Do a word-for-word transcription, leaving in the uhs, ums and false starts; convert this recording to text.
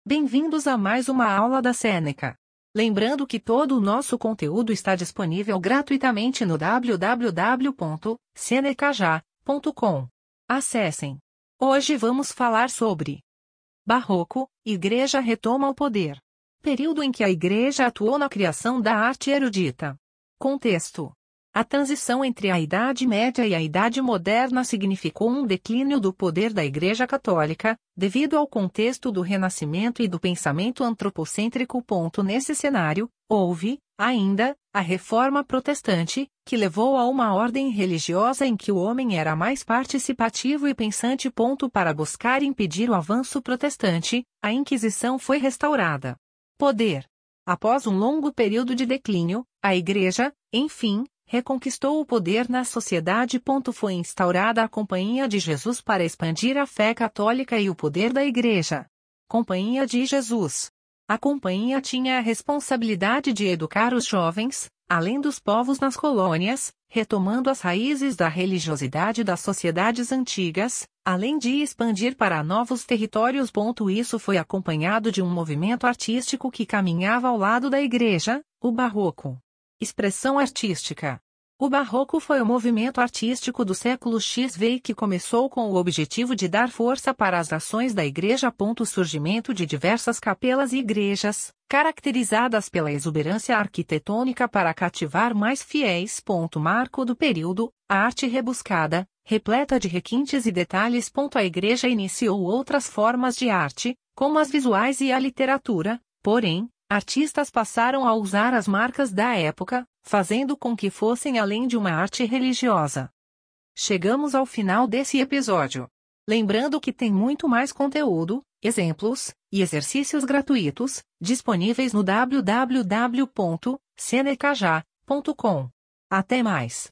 Bem-vindos a mais uma aula da Seneca. Lembrando que todo o nosso conteúdo está disponível gratuitamente no w w w ponto seneca ponto com. Acessem. Hoje vamos falar sobre Barroco, Igreja retoma o poder. Período em que a Igreja atuou na criação da arte erudita. Contexto. A transição entre a Idade Média e a Idade Moderna significou um declínio do poder da Igreja Católica, devido ao contexto do Renascimento e do pensamento antropocêntrico. Nesse cenário, houve, ainda, a Reforma Protestante, que levou a uma ordem religiosa em que o homem era mais participativo e pensante. Para buscar impedir o avanço protestante, a Inquisição foi restaurada. Poder. Após um longo período de declínio, a Igreja, enfim, reconquistou o poder na sociedade. Foi instaurada a Companhia de Jesus para expandir a fé católica e o poder da Igreja. Companhia de Jesus. A Companhia tinha a responsabilidade de educar os jovens, além dos povos nas colônias, retomando as raízes da religiosidade das sociedades antigas, além de expandir para novos territórios. Isso foi acompanhado de um movimento artístico que caminhava ao lado da Igreja, o Barroco. Expressão artística. O Barroco foi o movimento artístico do século X V que começou com o objetivo de dar força para as ações da Igreja. O surgimento de diversas capelas e igrejas, caracterizadas pela exuberância arquitetônica para cativar mais fiéis. Marco do período, a arte rebuscada, repleta de requintes e detalhes. A Igreja iniciou outras formas de arte, como as visuais e a literatura, porém, artistas passaram a usar as marcas da época, fazendo com que fossem além de uma arte religiosa. Chegamos ao final desse episódio. Lembrando que tem muito mais conteúdo, exemplos e exercícios gratuitos disponíveis no w w w ponto seneca ponto com. Até mais!